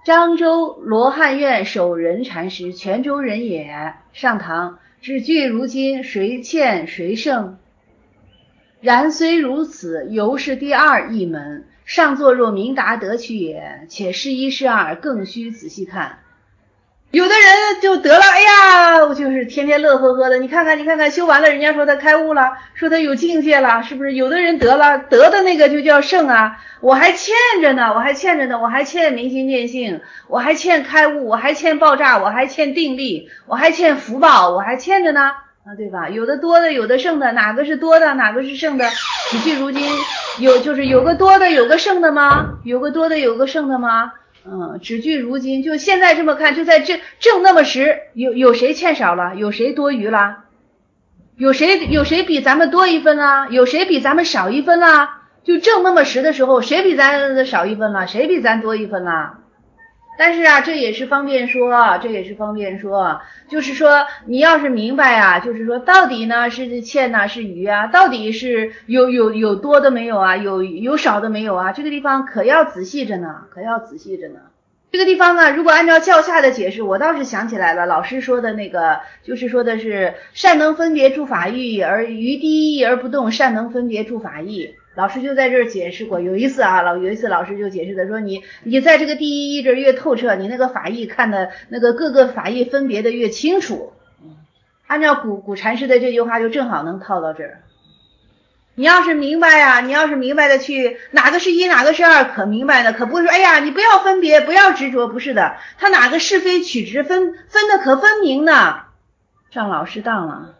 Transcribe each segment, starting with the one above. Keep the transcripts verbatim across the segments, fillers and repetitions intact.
漳州罗汉院守仁禅师，泉州人也。上堂，只惧如今谁欠谁胜。然虽如此，犹是第二一门。上座若明达得去也，且是一是二，更须仔细看。有的人就得了，哎呀，我就是天天乐呵呵的。你看看，你看看，修完了，人家说他开悟了，说他有境界了，是不是？有的人得了，得的那个就叫圣啊。我还欠着呢，我还欠着呢，我还欠明心见性，我还欠开悟，我还欠爆炸，我还欠定力，我还欠福报，我还欠着呢，啊，对吧？有的多的，有的剩的，哪个是多的，哪个是剩的？只据如今有，就是有个多的，有个剩的吗？有个多的，有个剩的吗？嗯，只据如今，就现在这么看，就在这正那么时，有有谁欠少了？有谁多余了？有谁有谁比咱们多一分啦？有谁比咱们少一分啦？就正那么时的时候，谁比咱少一分了？谁比咱多一分啦？但是啊，这也是方便说，这也是方便说，就是说你要是明白啊，就是说到底呢是欠呢是余啊，到底是有有有多的没有啊，有有少的没有啊，这个地方可要仔细着呢，可要仔细着呢。这个地方呢，如果按照教下的解释，我倒是想起来了，老师说的那个就是说的是善能分别诸法义，而于第一义而不动，善能分别诸法义。老师就在这儿解释过，有一次啊，老有一次老师就解释的说，你你在这个第一义这越透彻，你那个法义看的那个各个法义分别的越清楚。按照古古禅师的这句话，就正好能套到这儿。你要是明白啊，你要是明白的去哪个是一，哪个是二，可明白的，可不是说哎呀，你不要分别，不要执着，不是的，他哪个是非曲直分分的可分明呢？上老师当了。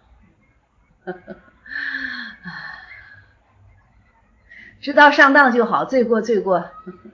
知道上当就好，罪过罪过。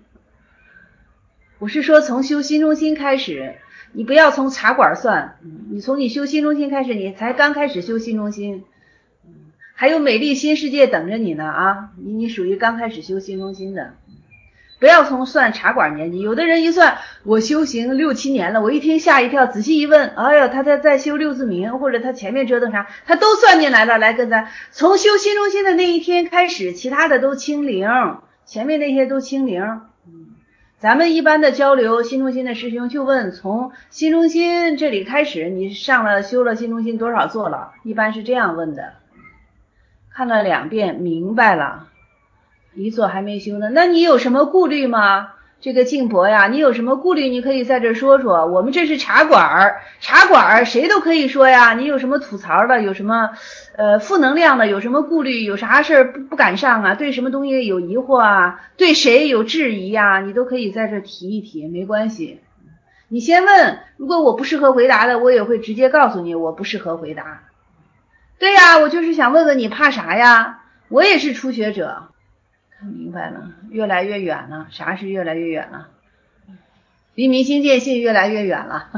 我是说从修心中心开始，你不要从茶馆算，你从你修心中心开始，你才刚开始修心中心，还有美丽新世界等着你呢啊！你你属于刚开始修心中心的，不要从算茶馆年纪。有的人一算，我修行六七年了，我一听吓一跳，仔细一问，哎呀，他在在修六字明，或者他前面折腾啥，他都算进来了。来跟咱从修心中心的那一天开始，其他的都清零，前面那些都清零。咱们一般的交流，心中心的师兄就问，从心中心这里开始，你上了修了心中心多少座了？一般是这样问的。看了两遍，明白了，一座还没修呢。那你有什么顾虑吗？这个静博呀，你有什么顾虑？你可以在这说说。我们这是茶馆，茶馆谁都可以说呀。你有什么吐槽的？有什么呃负能量的？有什么顾虑？有啥事不不敢上啊？对什么东西有疑惑啊？对谁有质疑啊？你都可以在这提一提，没关系。你先问，如果我不适合回答的，我也会直接告诉你我不适合回答。对呀，我就是想问问你怕啥呀？我也是初学者。看明白了，越来越远了。啥是越来越远了？离明心见性越来越远了。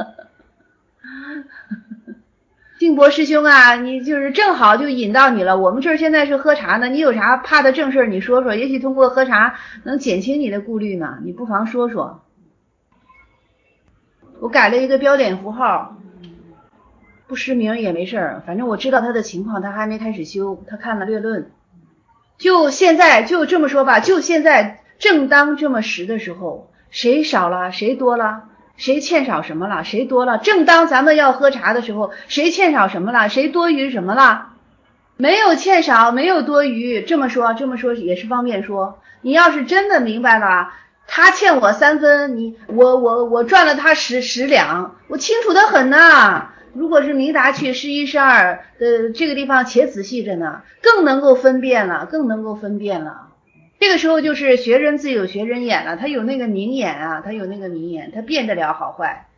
静博师兄啊，你就是正好就引到你了。我们这儿现在是喝茶呢，你有啥怕的正事你说说，也许通过喝茶能减轻你的顾虑呢，你不妨说说。我改了一个标点符号，不实名也没事儿，反正我知道他的情况，他还没开始修，他看了略论。就现在就这么说吧，就现在正当这么时的时候，谁少了谁多了，谁欠少什么了谁多了，正当咱们要喝茶的时候，谁欠少什么了，谁多余什么了？没有欠少，没有多余。这么说这么说也是方便说。你要是真的明白了，他欠我三分，你我我我赚了他十十两，我清楚得很呐。如果是明达去是一是二的这个地方且仔细着呢，更能够分辨了，更能够分辨了。这个时候就是学人自有学人眼了，他有那个明眼啊，他有那个明眼，他辨得了好坏。